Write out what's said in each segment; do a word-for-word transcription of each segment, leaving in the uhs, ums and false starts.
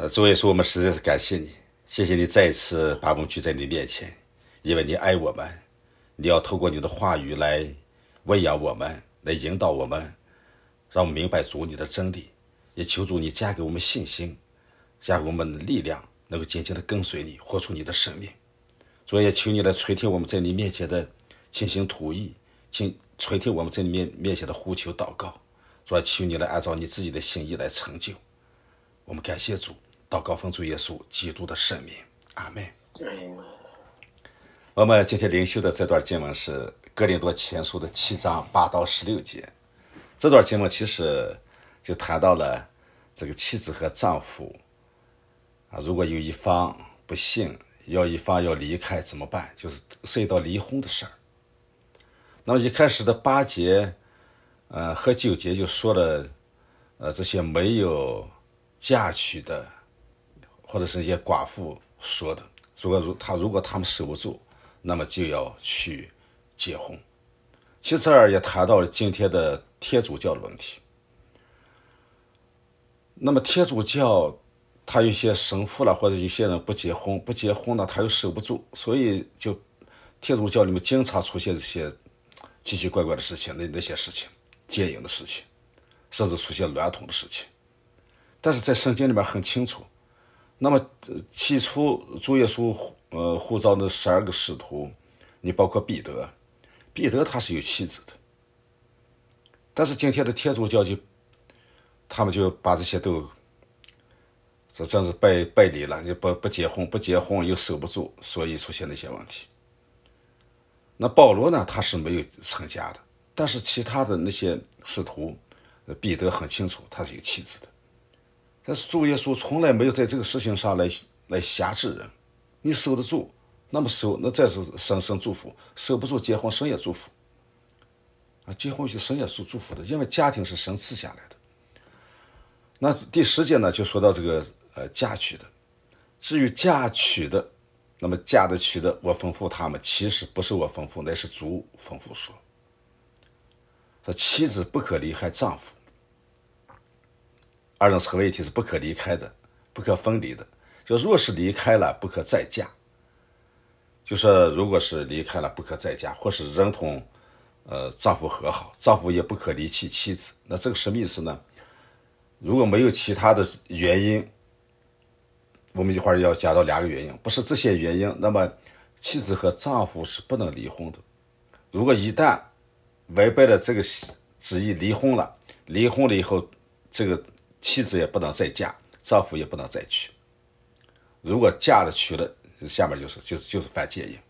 呃，主耶稣，我们实在是感谢你，谢谢你再一次把我们举在你面前，因为你爱我们，你要透过你的话语来喂养我们，来引导我们，让我们明白主你的真理，也求主你加给我们信心，加给我们的力量，能够紧紧的跟随你，活出你的生命。主也求你来垂听我们在你面前的倾心吐意，请垂听我们在你面面前的呼求祷告。主，求你来按照你自己的心意来成就。我们感谢主，祷告奉主耶稣基督的圣名，阿们。我们今天灵修的这段经文是哥林多前书的七章八到十六节。这段经文其实就谈到了这个妻子和丈夫啊，如果有一方不幸，要一方要离开怎么办？就是涉及到离婚的事儿。那么一开始的八节，呃和九节就说了，呃这些没有嫁娶的，或者是一些寡妇说的，如果他如果他们守不住，那么就要去结婚。其实这儿也谈到了今天的天主教的问题。那么天主教他有些神父了，或者有些人不结婚，不结婚呢他又守不住，所以就天主教里面经常出现这些奇奇怪怪的事情，那那些事情，奸淫的事情，甚至出现娈童的事情。但是在圣经里面很清楚，那么起初主耶稣呃呼召的十二个使徒，你包括彼得，彼得他是有妻子的，但是今天的天主教就他们就把这些都这真是背背离了，你不不结婚，不结婚又守不住，所以出现那些问题。那保罗呢，他是没有成家的，但是其他的那些使徒，彼得很清楚他是有妻子的。但是主耶稣从来没有在这个事情上来来辖制人，你守得住，那么守，那再是神神祝福；守不住，结婚神也祝福。啊，结婚是神也是祝福的，因为家庭是神赐下来的。那第十节呢，就说到这个呃嫁娶的。至于嫁娶的，那么嫁的娶的，我吩咐他们，其实不是我吩咐，乃是主吩咐说，说妻子不可离开丈夫。二人合为一体是不可离开的，不可分离的。就若是离开了，不可再嫁。就说如果是离开了，不可再嫁，或是人同呃丈夫和好，丈夫也不可离弃妻子。那这个什么意思呢？如果没有其他的原因，我们一会儿要讲到两个原因，不是这些原因，那么妻子和丈夫是不能离婚的。如果一旦违背了这个旨意离婚了，离婚了以后，这个妻子也不能再嫁，丈夫也不能再娶。如果嫁了娶了，下面就是就是就是犯奸淫。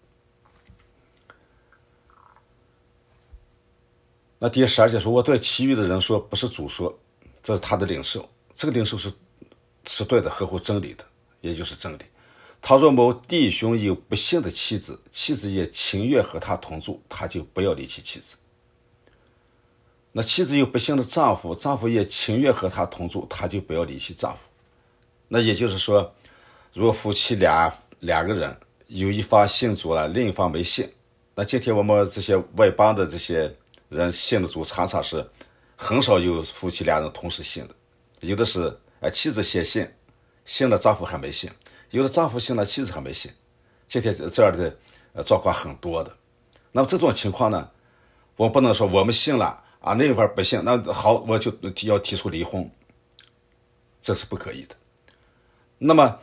那第十二节说，我对其余的人说，不是主说，这是他的领受，这个领受是是对的，合乎真理的，也就是真理。他若某弟兄有不幸的妻子，妻子也情愿和他同住，他就不要离弃妻子。那妻子有不幸的丈夫，丈夫也情愿和他同住，他就不要离弃丈夫。那也就是说，如果夫妻俩两个人有一方信主了，另一方没信，那今天我们这些外邦的这些人信的主，常常是很少有夫妻俩人同时信的，有的是哎妻子先信，信了丈夫还没信；有的丈夫信了妻子还没信。今天这样的呃状况很多的。那么这种情况呢，我不能说我们信了啊，那一方不信，那好，我就要提出离婚，这是不可以的。那么，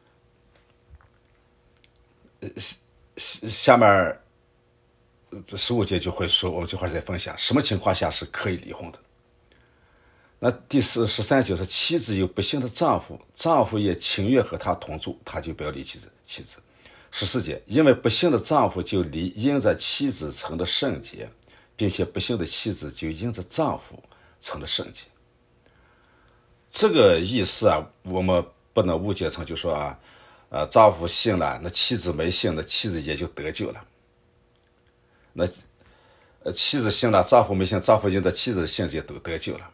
下面十五节就会说，我们这块再分享什么情况下是可以离婚的。那第十十三节是妻子有不幸的丈夫，丈夫也情愿和他同住，他就不要离妻子。妻子十四节，因为不幸的丈夫就离因着妻子成了圣洁，并且不幸的妻子就因着丈夫成了圣洁。这个意思啊，我们不能误解成就说啊，呃，丈夫信了，那妻子没信，那妻子也就得救了。那呃，妻子信了，丈夫没信，丈夫因着妻子的信就都得救了。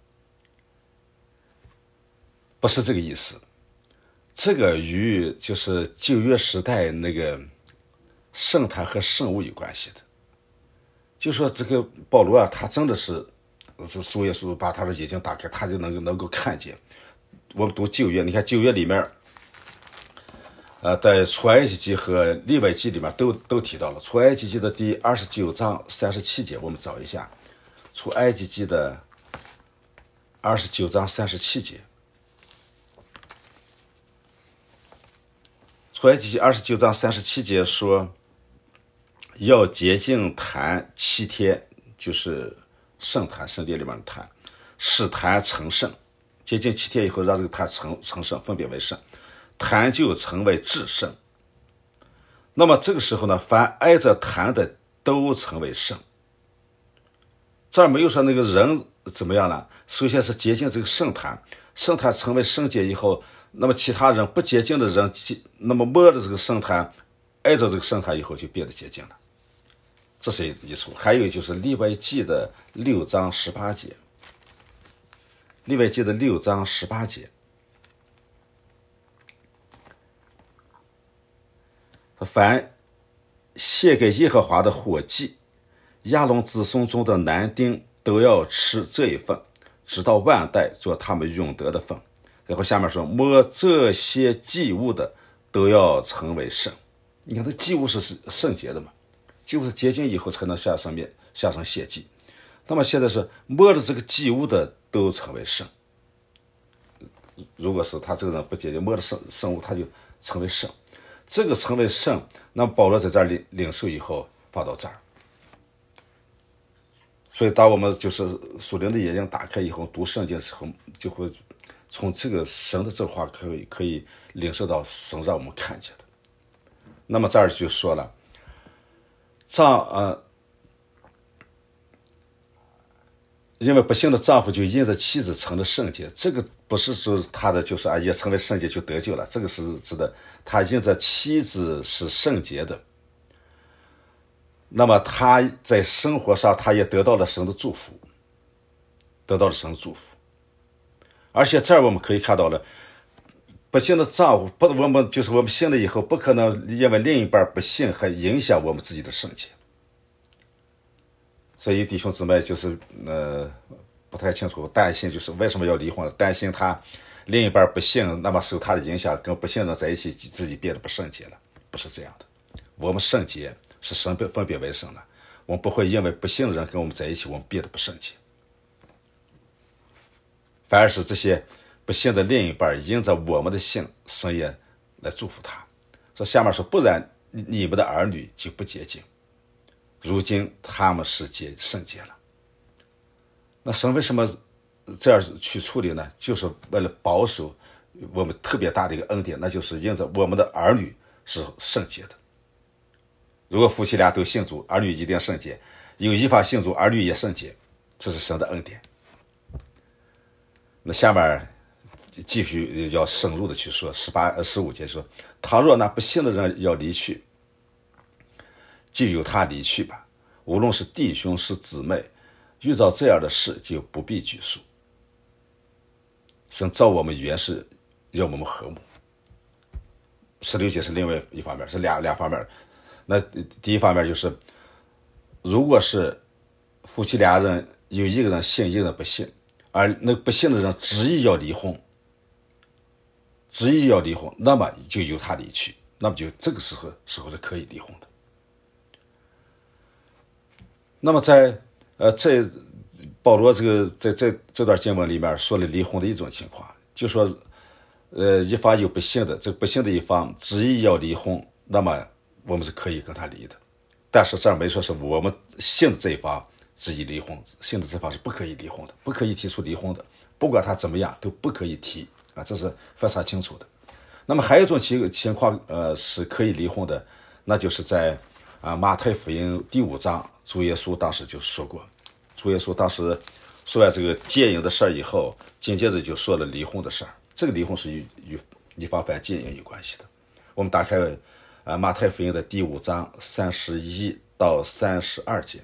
不是这个意思，这个与就是旧约时代那个圣坛和圣物有关系的。就说这个保罗啊，他真的是主耶稣把他的眼睛打开，他就能够能够看见我们读旧约，你看旧约里面，呃，在出埃及记和利未记里面都都提到了。出埃及记的第二十九章三十七节，我们找一下，出埃及记的二十九章三十七节。出埃及记二十九章三十七节说，要洁净坛七天，就是圣坛，圣殿里面的坛，使坛成圣。洁净七天以后，让这个坛成成圣，分别为圣，坛就成为至圣。那么这个时候呢，凡挨着坛的都成为圣。这儿没有说那个人怎么样了，首先是洁净这个圣坛，圣坛成为圣洁以后，那么其他人不洁净的人，那么摸着这个圣坛，挨着这个圣坛以后就变得洁净了。这是一处。还有就是利未记的六章十八节，利未记的六章十八节，凡献给耶和华的火祭，亚伦子孙中的男丁都要吃这一份，直到万代，做他们永得的份。然后下面说，摸这些祭物的都要成为圣。你看，这祭物是圣洁的嘛，祭物是洁净以后才能下上面下上血祭。那么现在是摸着这个祭物的都成为圣。如果是他这个人不洁净，摸着圣圣物，他就成为圣。这个成为圣，那保罗在这儿领领受以后放到这儿。所以当我们就是属灵的眼睛打开以后，读圣经的时候，就会从这个神的这话可以可以领受到神让我们看见的。那么这儿就说了，丈呃，因为不幸的丈夫就因着妻子成了圣洁，这个不是说他的就是啊也成为圣洁就得救了，这个是指的他因着妻子是圣洁的，那么他在生活上他也得到了神的祝福，得到了神的祝福。而且这儿我们可以看到了，不幸的丈夫不，我们就是我们信了以后，不可能因为另一半不信还影响我们自己的圣洁。所以弟兄姊妹就是呃不太清楚，担心就是为什么要离婚，担心他另一半不信，那么受他的影响，跟不信人在一起，自己变得不圣洁了。不是这样的，我们圣洁是神分别为圣了，我们不会因为不信的人跟我们在一起，我们变得不圣洁。反而是这些不信的另一半因着我们的信，神也来祝福他。说下面说，不然你们的儿女就不洁净，如今他们是洁圣洁了。那神为什么这样去处理呢？就是为了保守我们特别大的一个恩典，那就是因着我们的儿女是圣洁的。如果夫妻俩都信主，儿女一定圣洁；有一方信主，儿女也圣洁，这是神的恩典。那下面继续要深入的去说，十八、十五节说，倘若那不信的人要离去，就由他离去吧。无论是弟兄是姊妹，遇到这样的事就不必拘束。神造我们原是要我们和睦。十六节是另外一方面，是两两方面。那第一方面就是，如果是夫妻俩人有一个人信，一个人不信，而那不信的人执意要离婚，执意要离婚，那么就由他离去，那么就这个时候时候是可以离婚的。那么在呃在保罗这个在在这段经文里面说了离婚的一种情况，就说呃一方有不信的，这个不信的一方执意要离婚，那么我们是可以跟他离的。但是这儿没说是我们信的这一方执意离婚，信的这方是不可以离婚的，不可以提出离婚的，不管他怎么样都不可以提啊，这是非常清楚的。那么还有一种情情况呃是可以离婚的，那就是在啊马太福音第五章，主耶稣当时就说过，主耶稣当时说完这个奸淫的事儿以后，紧接着就说了离婚的事儿。这个离婚是与与一方犯奸淫有关系的。我们打开啊马太福音的第五章三十一到三十二节。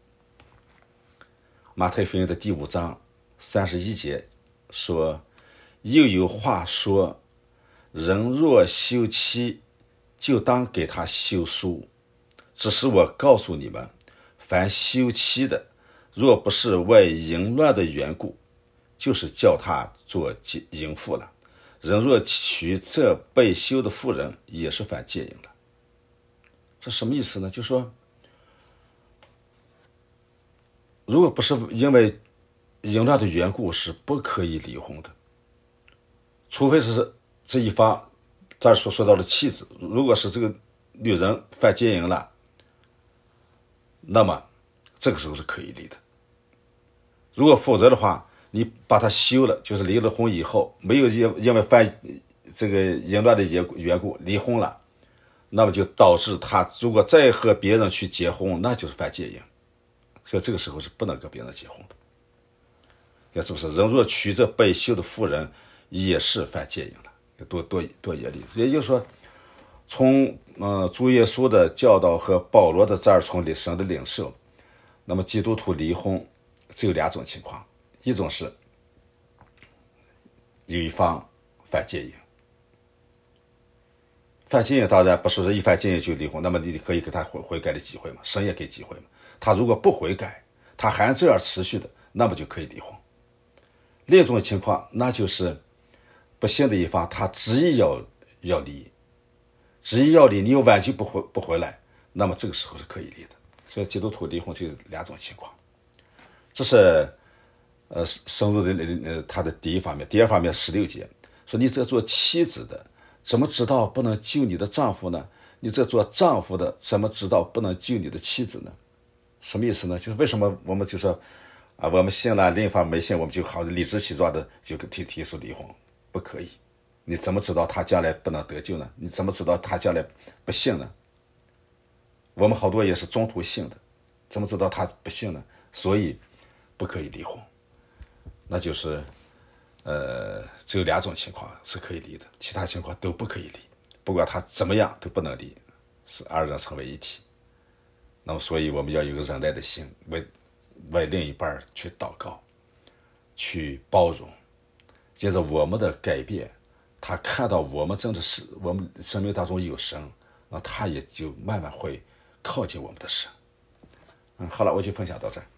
马太福音的第五章三十一节说，又有话说，人若休妻，就当给他休书。只是我告诉你们，凡休妻的，若不是为淫乱的缘故，就是叫他做淫妇了。 人若娶这被休的妇人，也是犯奸淫了。这什么意思呢？就说如果不是因为淫乱的缘故，是不可以离婚的，除非是这一方咱所说到的妻子，如果是这个女人犯奸淫了，那么这个时候是可以离的。如果否则的话，你把他休了，就是离了婚以后，没有因因为犯这个淫乱的缘故离婚了，那么就导致他如果再和别人去结婚，那就是犯奸淫。所以这个时候是不能跟别人结婚的。看是不是？人若娶这被休的妇人，也是犯奸淫了，多多多严厉。也就是说，从呃主耶稣的教导和保罗的这儿从神的领受，那么基督徒离婚只有两种情况，一种是有一方犯奸淫，犯奸淫当然不是说一犯奸淫就离婚，那么你可以给他悔悔改的机会嘛，神也给机会嘛。他如果不悔改，他还这样持续的，那么就可以离婚。另一种情况，那就是不幸的一方，他执意要要离，执意要离，你又挽救不回不回来，那么这个时候是可以离的。所以基督徒离婚就有两种情况，这是呃深入的呃他的第一方面。第二方面十六节说，你这做妻子的怎么知道不能救你的丈夫呢？你这做丈夫的怎么知道不能救你的妻子呢？什么意思呢？就是为什么我们就说啊，我们信了，另一方没信，我们就好理直气壮的就提提出离婚，不可以。你怎么知道他将来不能得救呢？你怎么知道他将来不信呢？我们好多也是中途信的，怎么知道他不信呢？所以不可以离婚。那就是呃，只有两种情况是可以离的，其他情况都不可以离，不管他怎么样都不能离，是二人成为一体。那么所以我们要有个忍耐的心，为为另一半去祷告，去包容，接着我们的改变，他看到我们真的是我们生命当中有神，那他也就慢慢会靠近我们的神。嗯，好了，我就分享到这儿。